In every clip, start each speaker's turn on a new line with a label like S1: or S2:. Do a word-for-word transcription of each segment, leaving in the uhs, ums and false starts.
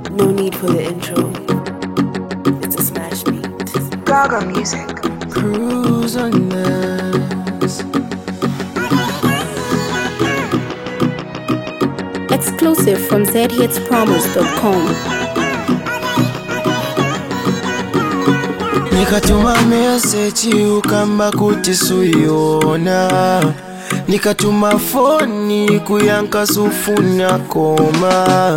S1: No need for the intro. It's a smash beat.
S2: Gaga music.
S3: Cruise on us.
S4: Exclusive from z hits promos dot com.
S3: Nikatuma message ukamba kuti suyona, nikatuma phone kuyanka sufuna koma.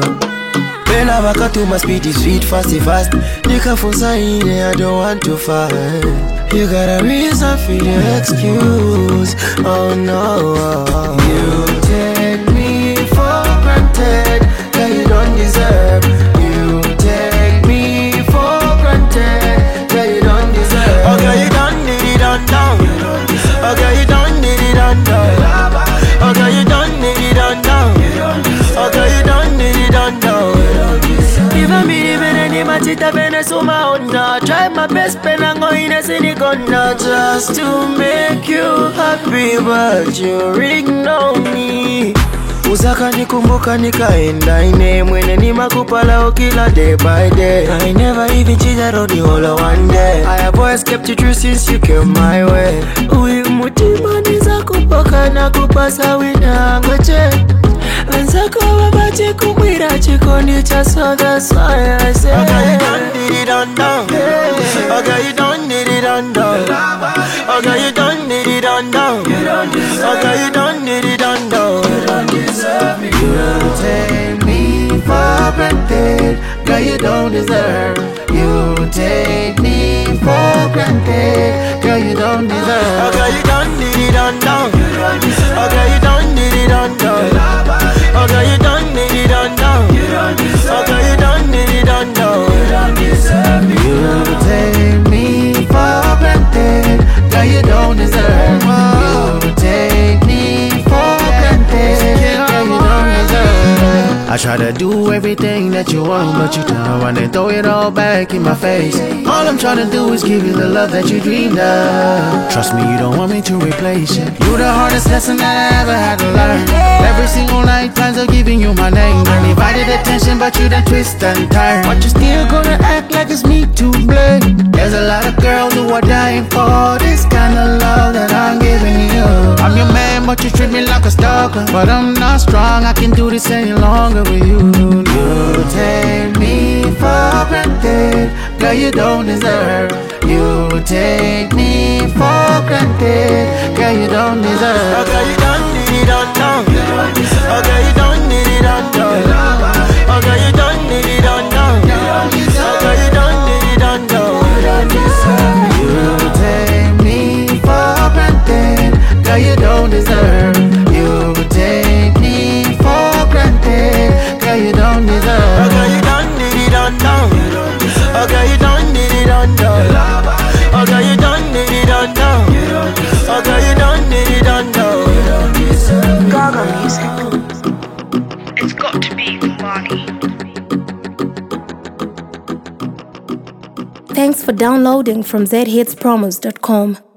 S3: Pena bakatuma speed is sweet fast fast, nikafunza ine I don't want to fight. You got a reason for the excuse, oh no. You take me for granted, that you don't deserve. You take me for granted, that you don't deserve. Okay, you don't need it on down. Okay, you don't need it on down. Okay, you don't need it on down. Okay, you don't need it on down. Even me even any machita pena suma onda. Try my best pena ngoine sinikona, just to make you happy, but you ignore me. Uzaka nikumbuka nikaenda ine mwene ni makupala kila day by day. I never even cheated on you all one day. I have always kept you true since you came my way. Ui mutima niza kupoka na kupasa wina ngoche. Wenzako wabache kumwira chikondi cha so that's why I say okay, you don't need it on down. Okay, you don't need it on down. Okay, you don't need it on down. Okay, you don't need it on down. You take me for granted, girl, you don't deserve. You take me for granted, girl, you don't deserve. Okay, you don't need it on down. Okay, you don't need it on down. Okay, you don't need it on down. Okay, you don't need it on down. You take me for granted, girl, you don't deserve. You take me for granted, girl, you don't deserve. I try to do everything that you want, but you turn around and throw it all back in my face. All I'm trying to do is give you the love that you dreamed of. Trust me, you don't want me to replace you. You the hardest lesson that I ever had to learn. Every single night, plans of giving you my name. Undivided attention, but you done twist and turn. But you still gonna act like it's me to blame. There's a lot of girls who are dying for this kind of love that I'm giving you. I'm your man, but you treat me like a stalker. But I'm not strong, I can't do this any longer with you. You take me for granted, girl, you don't deserve. You take me for granted, girl, you don't deserve. Okay, you don't need it on down. Okay, you don't need it on down. Okay, you don't need it on down. Okay, you don't need it on down. You take me for granted, girl, you don't deserve. You take me for granted, girl, you don't deserve. Okay, you don't need it on down. Okay, you don't need it on down. Okay, you don't need it on down. Okay, you don't need it on down.
S2: Gaga music.
S5: It's got to be Kumbani.
S4: Thanks for downloading from z hits promos dot com.